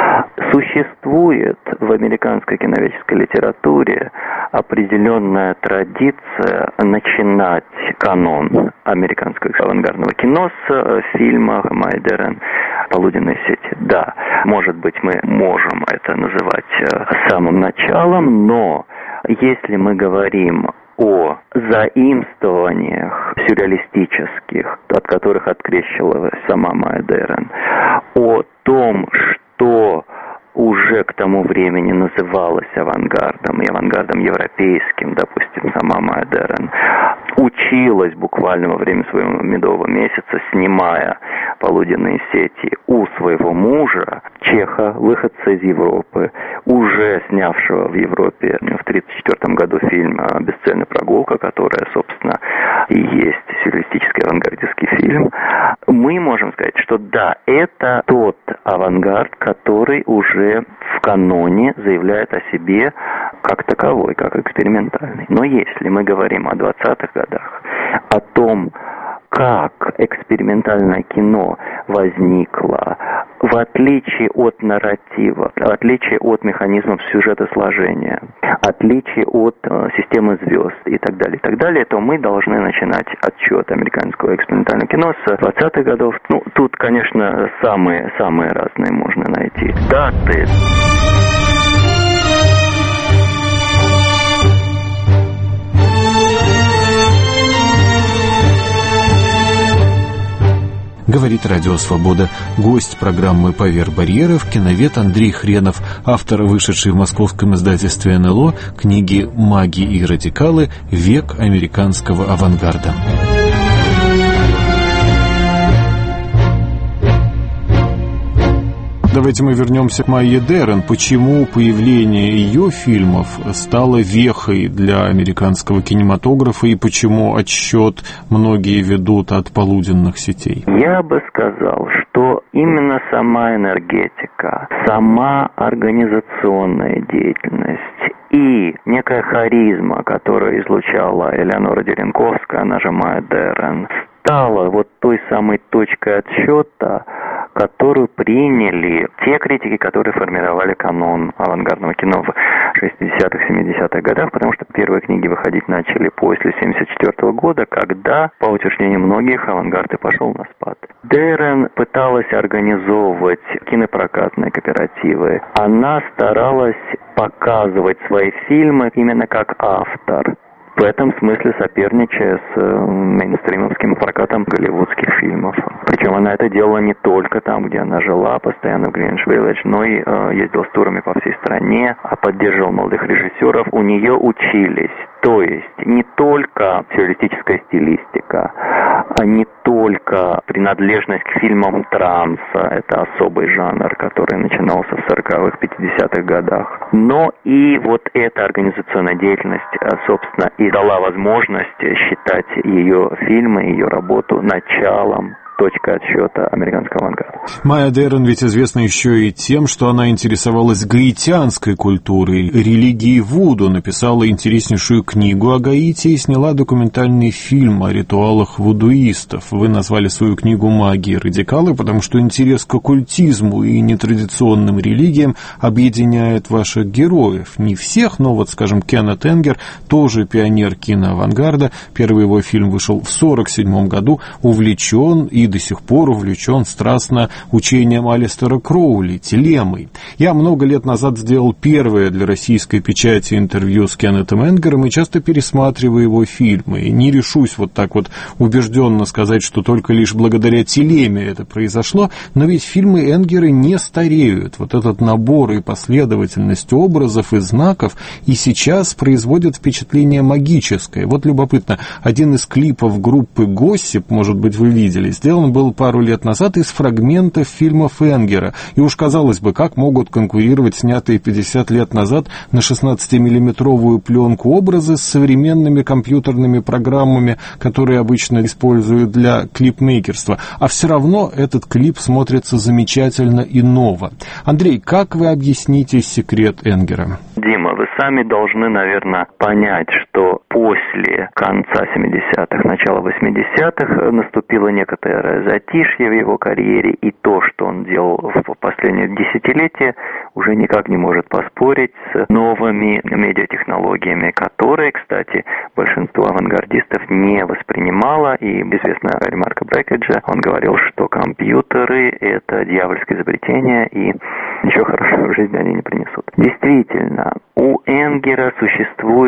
Существует в американской киноведческой литературе определенная традиция начинать канон американского авангардного кино с фильма Майи Дерен «Полуденные сети». Да, может быть, мы можем это называть самым началом, но если мы говорим о заимствованиях сюрреалистических, от которых открещивалась сама Майя Дерен, о том, что уже к тому времени называлось авангардом, и авангардом европейским, допустим, сама Майя Дерен, училась буквально во время своего медового месяца, снимая полуденные сети у своего мужа, чеха, выходца из Европы, уже снявшего в Европе в 1934 году фильм «Бесцельная прогулка», которая, собственно, и есть сюрреалистический авангардистский фильм, мы можем сказать, что да, это тот авангард, который уже в каноне заявляет о себе как таковой, как экспериментальный. Но если мы говорим о 20-х годах, о том, как экспериментальное кино возникло, в отличие от нарратива, в отличие от механизмов сюжетосложения, в отличие от системы звезд и так далее, то мы должны начинать отсчет американского экспериментального кино с 20-х годов. Ну, тут, конечно, самые разные можно найти даты. Говорит Радио Свобода. Гость программы «Поверх барьеров» киновед Андрей Хренов, автор вышедшей в московском издательстве НЛО книги «Маги и радикалы. Век американского авангарда». Давайте мы вернемся к Майе Дерен. Почему появление ее фильмов стало вехой для американского кинематографа и почему отсчет многие ведут от полуденных сетей? Я бы сказал, что именно сама энергетика, сама организационная деятельность и некая харизма, которую излучала Элеонора Деренковская, она же Майя Дерен, стала вот той самой точкой отсчета, которую приняли те критики, которые формировали канон авангардного кино в 60-х, 70-х годах, потому что первые книги выходить начали после 1974 года, когда, по утверждению многих, авангард и пошел на спад. Дерен пыталась организовывать кинопрокатные кооперативы. Она старалась показывать свои фильмы именно как автор, в этом смысле соперничая с мейнстримовским прокатом голливудских фильмов. Причем она это делала не только там, где она жила, постоянно в Гринвич-Виллидж, но и ездила с турами по всей стране, поддерживала молодых режиссеров. У нее учились. То есть не только сюрреалистическая стилистика, а не только принадлежность к фильмам транса, это особый жанр, который начинался в 40-х, 50-х годах, но и вот эта организационная деятельность, собственно, и дала возможность считать ее фильмы, ее работу началом, точка отсчета американского авангарда. Майя Дерен ведь известна еще и тем, что она интересовалась гаитянской культурой, религией вуду, написала интереснейшую книгу о Гаити и сняла документальный фильм о ритуалах вудуистов. Вы назвали свою книгу «Маги и радикалы», потому что интерес к оккультизму и нетрадиционным религиям объединяет ваших героев. Не всех, но вот, скажем, Кеннет Энгер, тоже пионер киноавангарда. Первый его фильм вышел в 1947 году, увлечен и до сих пор увлечен страстно учением Алистера Кроули, телемой. Я много лет назад сделал первое для российской печати интервью с Кеннетом Энгером и часто пересматриваю его фильмы. И не решусь вот так вот убежденно сказать, что только лишь благодаря телеме это произошло, но ведь фильмы Энгера не стареют. Вот этот набор и последовательность образов и знаков и сейчас производят впечатление магическое. Вот любопытно, один из клипов группы Gossip, может быть, вы видели, сделан был пару лет назад из фрагментов фильмов Энгера. И уж казалось бы, как могут конкурировать снятые 50 лет назад на 16-миллиметровую пленку образы с современными компьютерными программами, которые обычно используют для клипмейкерства. А все равно этот клип смотрится замечательно и ново. Андрей, как вы объясните секрет Энгера? Дима, вы сами должны, наверное, понять, что после конца 70-х, начала 80-х наступило некоторое затишье в его карьере, и то, что он делал в последние десятилетия, уже никак не может поспорить с новыми медиатехнологиями, которые, кстати, большинство авангардистов не воспринимало, и известная ремарка Брэкеджа, он говорил, что компьютеры — это дьявольское изобретение, и ничего хорошего в жизни они не принесут. Действительно, у Энгера существует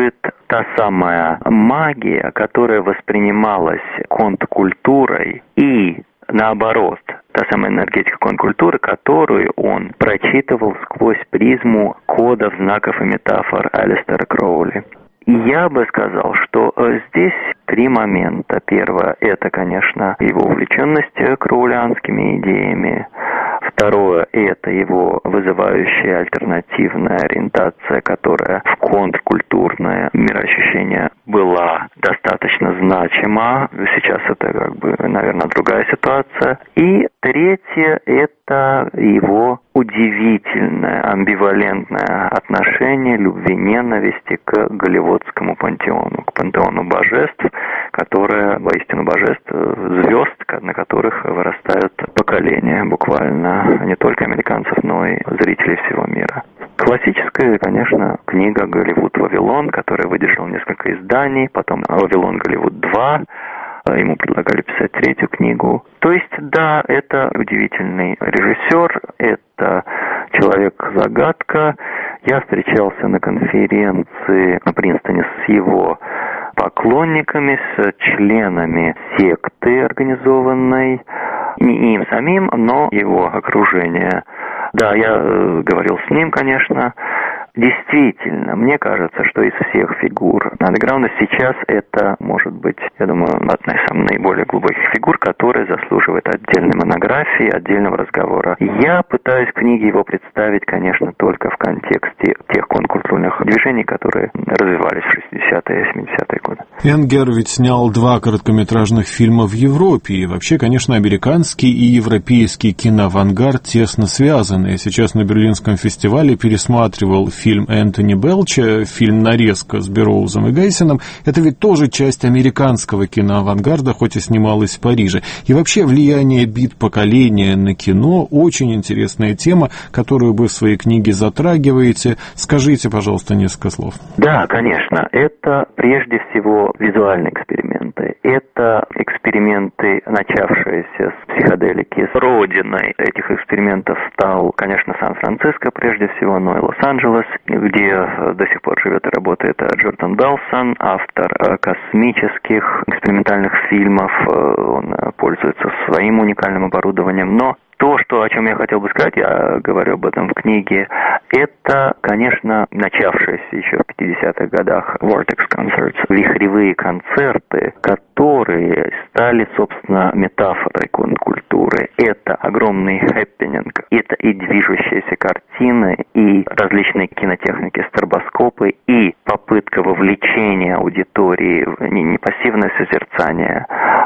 та самая магия, которая воспринималась контркультурой, и наоборот, та самая энергетика контркультуры, которую он прочитывал сквозь призму кодов, знаков и метафор Алистера Кроули. И я бы сказал, что здесь три момента. Первое, это, конечно, его увлеченность кроулианскими идеями. Второе, это его вызывающая альтернативная ориентация, которая в контркультурное мироощущение была достаточно значима. Сейчас это, наверное, другая ситуация. И третье, это его удивительное, амбивалентное отношение любви-ненависти к голливудскому пантеону, к пантеону божеств, которые, воистину божеств, звезд, на которых вырастают поколения буквально, не только американцев, но и зрителей всего мира. Классическая, конечно, книга «Голливуд. Вавилон», которая выдержала несколько изданий, потом «Вавилон. Голливуд 2», ему предлагали писать третью книгу. То есть, да, это удивительный режиссер, это человек-загадка. Я встречался на конференции на Принстоне с его поклонниками, с членами секты организованной, не им самим, но его окружения. Да, я говорил с ним, конечно. Действительно, мне кажется, что из всех фигур андеграунда сейчас это, может быть, я думаю, одна из самых наиболее глубоких фигур, которая заслуживает отдельной монографии, отдельного разговора. Я пытаюсь в книге его представить, конечно, только в контексте тех контркультурных движений, которые развивались в 60-е и 70-е годы. Энгер ведь снял 2 короткометражных фильма в Европе, и вообще, конечно, американский и европейский киноавангард тесно связаны. Я сейчас на Берлинском фестивале пересматривал фильм Энтони Белча, фильм «Нарезка» с Берроузом и Гейсеном. Это ведь тоже часть американского киноавангарда, хоть и снималась в Париже. И вообще влияние бит поколения на кино – очень интересная тема, которую вы в своей книге затрагиваете. Скажите, пожалуйста, несколько слов. Да, конечно. Это прежде всего визуальные эксперименты. Это эксперименты, начавшиеся с психоделики. Родиной этих экспериментов стал, конечно, Сан-Франциско прежде всего, но и Лос-Анджелес, где до сих пор живет и работает Джордан Белсон, автор космических экспериментальных фильмов. Он пользуется своим уникальным оборудованием, но то, о чем я хотел бы сказать, я говорю об этом в книге, это, конечно, начавшиеся еще в 50-х годах Vortex Concerts, вихревые концерты, которые стали, собственно, метафорой контркультуры. Это огромный хэппининг, это и движущиеся картины, и различные кинотехники, стробоскопы, и попытка вовлечения аудитории в не пассивное созерцание,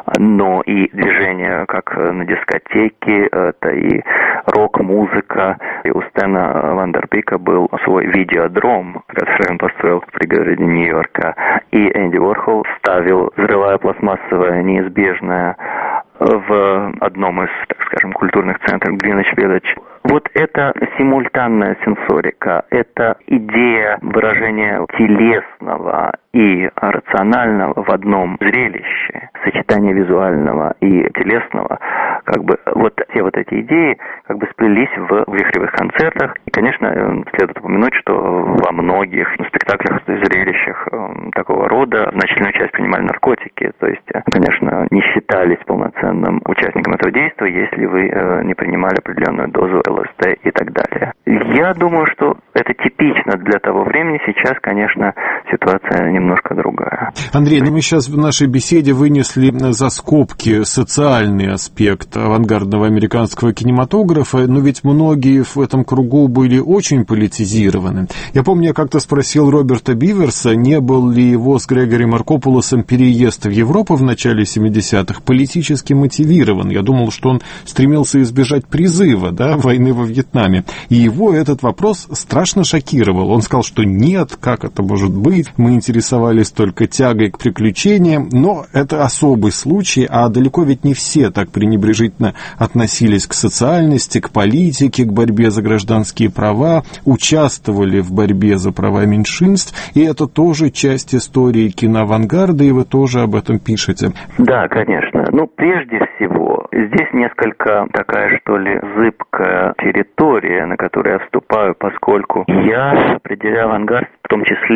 но и движение, как на дискотеке, это и рок-музыка. И у Стэна Вандербика был свой видеодром, который он построил в пригороде Нью-Йорка. И Энди Уорхол ставил взрывая пластмассовое неизбежное в одном из, так скажем, культурных центров Гринвич-Виллидж. Вот это симультанная сенсорика, это идея выражения телесного и рационального в одном зрелище, сочетание визуального и телесного, вот все вот эти идеи сплелись в вихревых концертах. И, конечно, следует упомянуть, что во многих спектаклях, зрелищах такого рода значительную часть принимали наркотики. То есть, конечно, не считались полноценным участником этого действия, если вы не принимали определенную дозу ЛСД и так далее. Я думаю, что это типично для того времени. Сейчас, конечно, ситуация немножко другая. Андрей, мы сейчас в нашей беседе вынесли за скобки социальный аспект авангардного американского кинематографа, но ведь многие в этом кругу были очень политизированы. Я помню, я как-то спросил Роберта Биверса, не был ли его с Грегори Маркопулосом переезд в Европу в начале 70-х политически мотивирован. Я думал, что он стремился избежать призыва, войны во Вьетнаме. И его этот вопрос страшно шокировал. Он сказал, что нет, как это может быть, мы интересовались только тягой к приключениям, но это особый случай, а далеко ведь не все так пренебрежительно относились к социальности, к политике, к борьбе за гражданские права, участвовали в борьбе за права меньшинств, и это тоже часть истории киноавангарда, и вы тоже об этом пишете. Да, конечно. Прежде всего, здесь несколько такая, что ли, зыбкая территория, на которую я вступаю, поскольку я определяю авангард в том числе и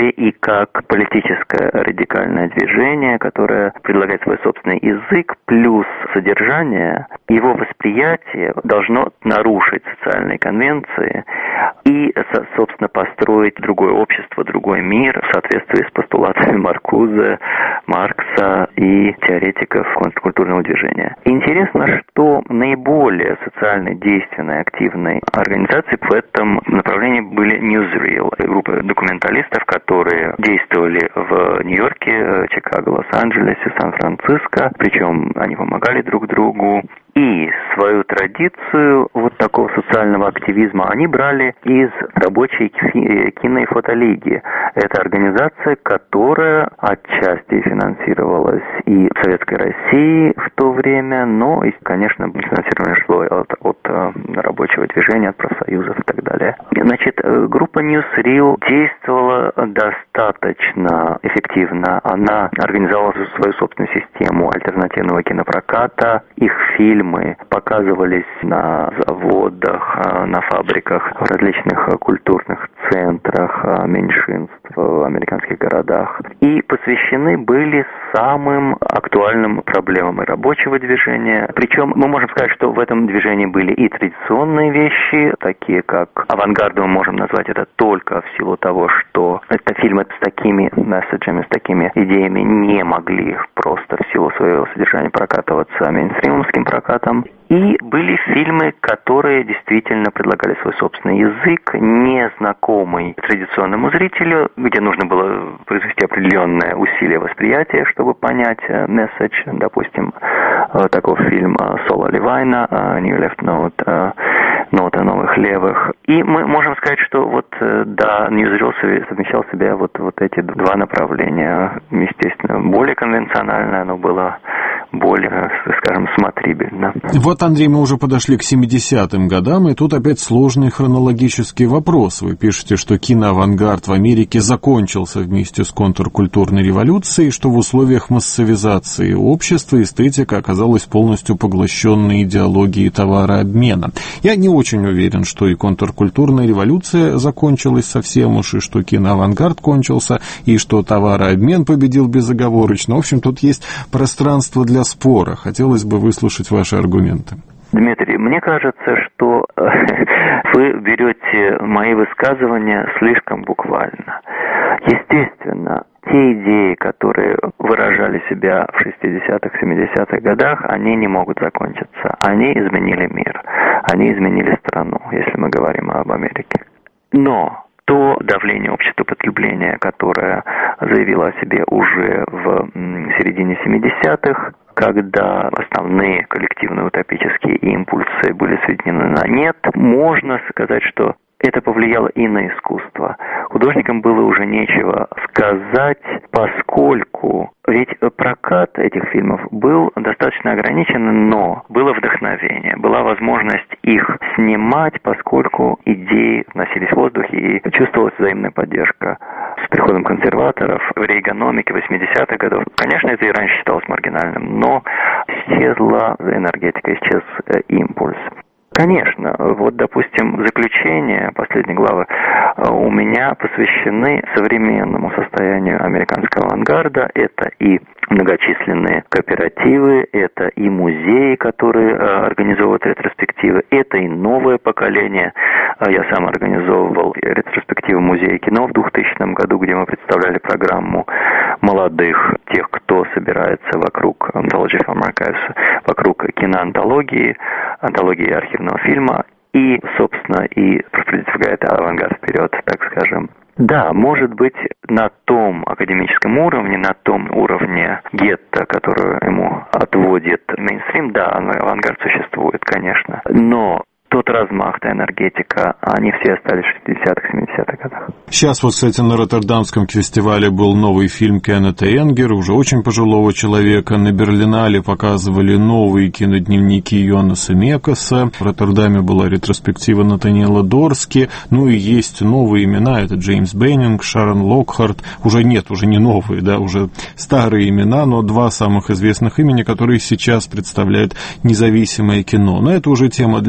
как политическое радикальное движение, которое предлагает свой собственный язык, плюс содержание, его восприятие должно нарушить социальные конвенции и, собственно, построить другое общество, другой мир в соответствии с постулатами Маркузе, Маркса и теоретиков контркультурного движения. Интересно, что наиболее социально действенной, активной организацией в этом направлении были Newsreel, группа документалистов, которые действовали в Нью-Йорке, Чикаго, Лос-Анджелесе, Сан-Франциско, причем они помогали друг другу. И свою традицию вот такого социального активизма они брали из рабочей кино- и фотолиги. Это организация, которая отчасти финансировалась и в Советской России в то время, но и, конечно, финансирование шло от рабочего движения, от профсоюзов и так далее. Значит, группа Newsreel действовала достаточно эффективно. Она организовала свою собственную систему альтернативного кинопроката. Их фильмы показывались на заводах, на фабриках, в различных культурных центрах меньшинств в американских городах. И посвящены были самым актуальным проблемам и рабочего движения. Причем мы можем сказать, что в этом движении были и традиционные вещи, такие как авангардом, мы можем назвать это только в силу того, что фильмы с такими месседжами, с такими идеями не могли просто в силу своего содержания прокатываться мейнстримовским прокатом. И были фильмы, которые действительно предлагали свой собственный язык, незнакомый традиционному зрителю, где нужно было произвести определенное усилие восприятия, чтобы понять месседж. Допустим, такой фильм Сола Левайна «New Left Note», «Нота новых левых». И мы можем сказать, что Newsreel совмещал в себе вот эти два направления. Естественно, более конвенциональное оно было, более, скажем, смотрибельно. Вот, Андрей, мы уже подошли к 70-м годам, и тут опять сложный хронологический вопрос. Вы пишете, что киноавангард в Америке закончился вместе с контркультурной революцией, что в условиях массовизации общества эстетика оказалась полностью поглощенной идеологией товарообмена. Я не очень уверен, что и контркультурная революция закончилась совсем уж, и что киноавангард кончился, и что товарообмен победил безоговорочно. В общем, тут есть пространство для спора. Хотелось бы выслушать ваши аргументы. Дмитрий, мне кажется, что вы берете мои высказывания слишком буквально. Естественно, те идеи, которые выражали себя в 60-х, 70-х годах, они не могут закончиться. Они изменили мир, они изменили страну, если мы говорим об Америке. Но то давление общества потребления, которое заявило о себе уже в середине 70-х, когда основные коллективные утопические импульсы были сведены на нет, можно сказать, что это повлияло и на искусство. Художникам было уже нечего сказать, поскольку ведь прокат этих фильмов был достаточно ограничен, но было вдохновение, была возможность их снимать, поскольку идеи носились в воздухе и чувствовалась взаимная поддержка. С приходом консерваторов в рейгономике 80-х годов, конечно, это и раньше считалось маргинальным, но исчезла энергетика, исчез импульс. Конечно, вот, допустим, заключения последней главы у меня посвящены современному состоянию американского авангарда. Это и многочисленные кооперативы, это и музеи, которые организовывают ретроспективы, это и новое поколение. Я сам организовывал ретроспективу Музея кино в 2000 году, где мы представляли программу молодых, тех, кто собирается вокруг Anthology Film Archives, вокруг киноантологии, антологии архивного фильма, и, собственно, и продвигает авангард вперед, так скажем. Да, может быть, на том академическом уровне, на том уровне гетто, которую ему отводит мейнстрим, да, авангард существует, конечно, но тот размах, та энергетика, они все остались в 60-х, 70-х годах. Сейчас вот, кстати, на Роттердамском фестивале был новый фильм Кеннета Энгера, уже очень пожилого человека. На Берлинале показывали новые кинодневники Йонаса Мекаса. В Роттердаме была ретроспектива Натаниэла Дорски. Ну и есть новые имена, это Джеймс Беннинг, Шарон Локхарт. Уже не новые, да, уже старые имена, но два самых известных имени, которые сейчас представляют независимое кино. Но это уже тема для отдельного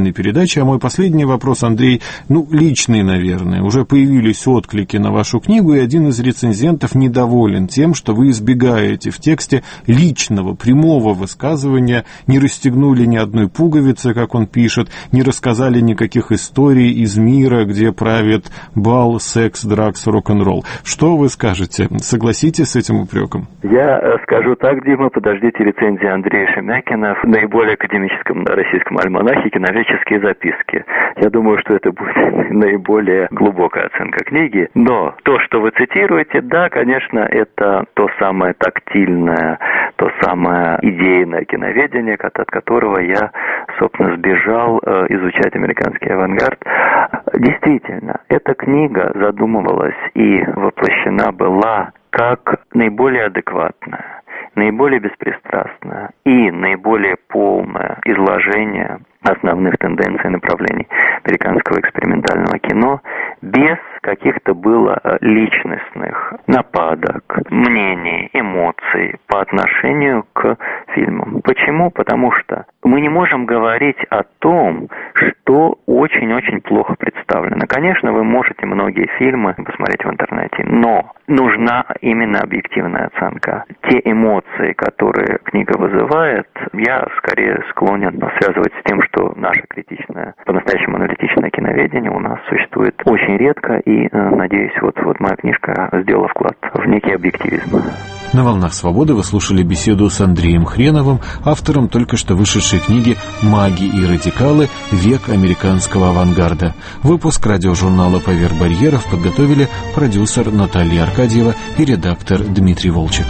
замечательной передачи. А мой последний вопрос, Андрей, личный, наверное. Уже появились отклики на вашу книгу, и один из рецензентов недоволен тем, что вы избегаете в тексте личного, прямого высказывания, не расстегнули ни одной пуговицы, как он пишет, не рассказали никаких историй из мира, где правит бал, секс, дракс, рок-н-ролл. Что вы скажете? Согласитесь с этим упреком? Я скажу так, Дима, подождите рецензии Андрея Шемякина в наиболее академическом российском альманахе «Киноведческие записки». Я думаю, что это будет наиболее глубокая оценка книги. Но то, что вы цитируете, да, конечно, это то самое тактильное, то самое идейное киноведение, от которого я, собственно, сбежал изучать американский авангард. Действительно, эта книга задумывалась и воплощена была как наиболее адекватная, наиболее беспристрастное и наиболее полное изложение основных тенденций и направлений американского экспериментального кино без каких-то было личностных нападок, мнений, эмоций по отношению к фильмам. Почему? Потому что мы не можем говорить о том, что очень-очень плохо представлено. Конечно, вы можете многие фильмы посмотреть в интернете, но нужна именно объективная оценка. Те эмоции, которые книга вызывает, я скорее склонен связывать с тем, что наше критичное, по-настоящему аналитичное киноведение у нас существует очень редко, и, надеюсь, вот моя книжка сделала вклад в некий объективизм. На «Волнах свободы» вы слушали беседу с Андреем Хреновым, автором только что вышедшей книги «Маги и радикалы. Век американского авангарда». Выпуск радиожурнала «Поверх барьеров» подготовили продюсер Наталья Аркадьева и редактор Дмитрий Волчек.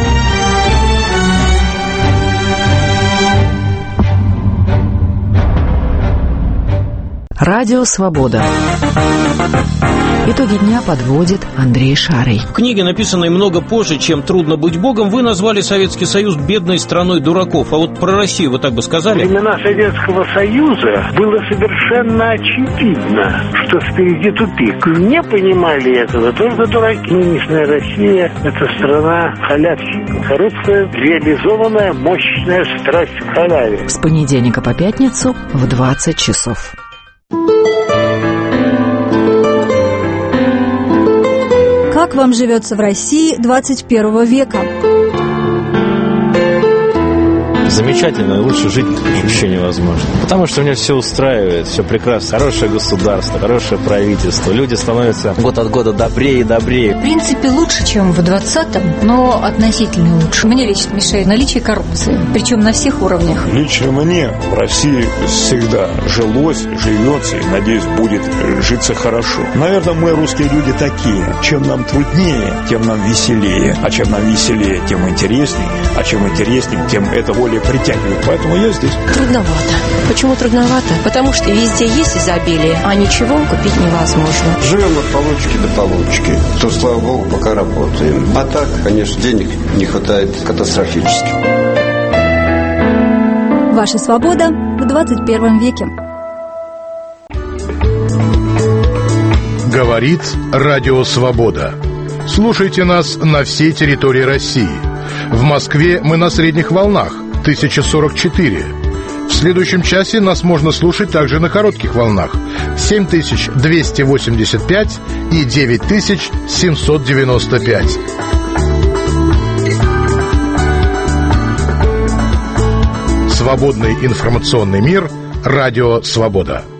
Радио «Свобода». Итоги дня подводит Андрей Шарый. В книге, написанной много позже, чем «Трудно быть Богом», вы назвали Советский Союз бедной страной дураков. А вот про Россию вы так бы сказали? Во времена Советского Союза было совершенно очевидно, что впереди тупик. Не понимали этого только дураки. Нынешняя Россия – это страна халявщиков. Коррупция – реализованная мощная страсть к халяве. С понедельника по пятницу в 20 часов. Как вам живется в России 21 века? Замечательно, лучше жить вообще невозможно. Потому что меня все устраивает, все прекрасно. Хорошее государство, хорошее правительство. Люди становятся год от года добрее и добрее. В принципе, лучше, чем в 20-м, но относительно лучше. Мне лично мешает наличие коррупции, причем на всех уровнях. Лично мне в России всегда жилось, живется и, надеюсь, будет житься хорошо. Наверное, мы, русские люди, такие. Чем нам труднее, тем нам веселее. А чем нам веселее, тем интереснее. А чем интереснее, тем это более притягивает. Поэтому я здесь. Трудновато. Почему трудновато? Потому что везде есть изобилие, а ничего купить невозможно. Живем от получки до получки. То, слава богу, пока работаем. А так, конечно, денег не хватает катастрофически. Ваша свобода в 21 веке. Говорит Радио Свобода. Слушайте нас на всей территории России. В Москве мы на средних волнах 1044. В следующем часе нас можно слушать также на коротких волнах 7285 и 9795. Свободный информационный мир. Радио Свобода.